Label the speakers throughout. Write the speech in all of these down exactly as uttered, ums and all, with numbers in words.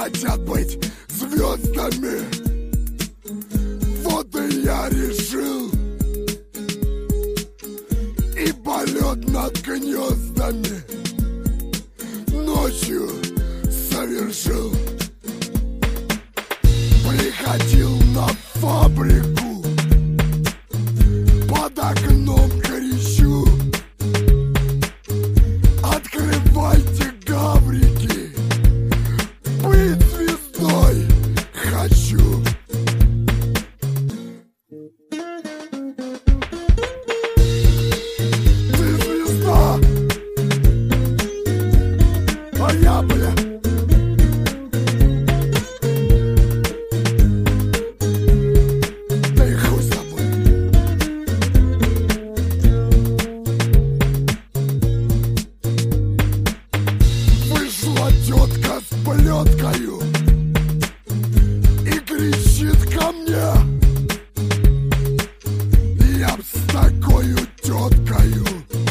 Speaker 1: хотят быть звездами. Вот и я решил, и полет над гнездами ночью совершил. Приходил на фабрику, под окном кричу: открывайте, гаврики, быть звездой хочу. Ты звезда, а я, бля, да и хуй с тобой. Вышла тетка с плеткою и кричит ко мне: я б с такою теткою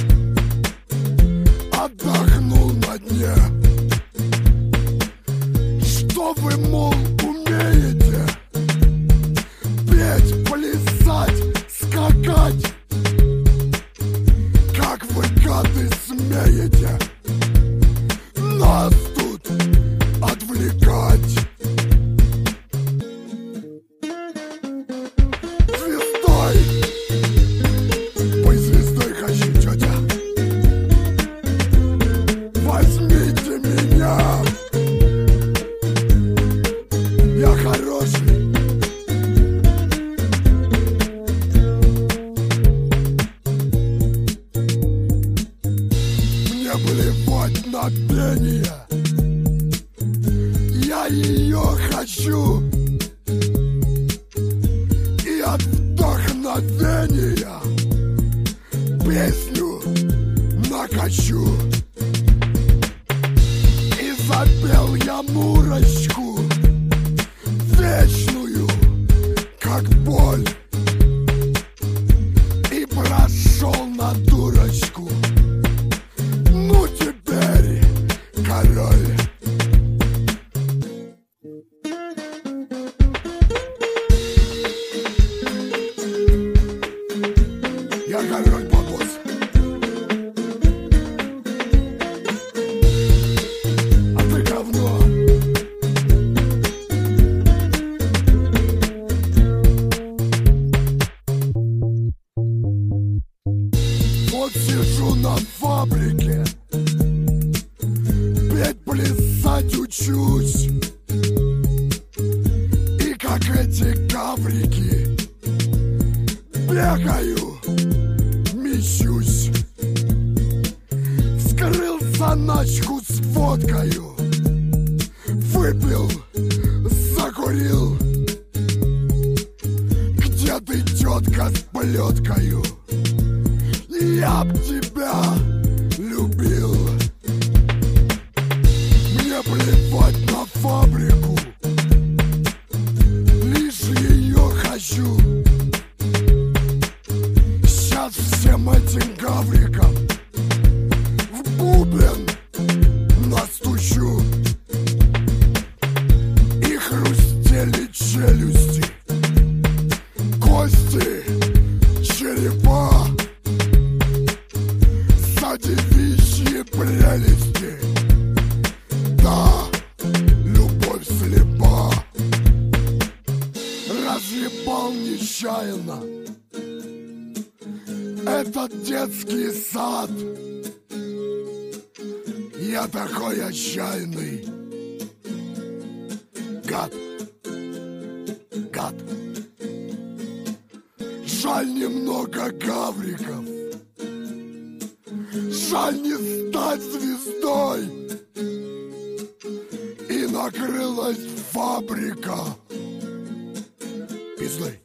Speaker 1: отдохнул на дне. Что вы, мол, умеете? Петь, плясать, скакать? Как вы, гады, смеете нас тут отвлекать? Звездой, быть звездой хочу, тетя. Возьмите меня, я хороший. Мне плевать на пение, я ее хочу. И от вдохновения песню накачу. И запел я мурочку вечную, как боль, и прошел на дурочку. Ну теперь король. Я король, бабос. А ты говно. Вот сижу на фабрике, петь, плясать учусь. И как эти гаврики бегаю, мечусь. Вскрыл заначку с водкою, выпил, закурил. Где ты, тетка с плеткою? Я б тебя любил. Мне плевать на фабрику, лишь ее хочу. Сейчас всем этим гаврикам в бубен настучу. И хрустели челюсти, кости, черепа, девичьи прелести. Да, любовь слепа. Разъебал нечаянно этот детский сад. Я такой отчаянный. Гад, гад. Жаль, немного гавриков. Жаль, не стать звездой. И накрылась фабрика пиздой.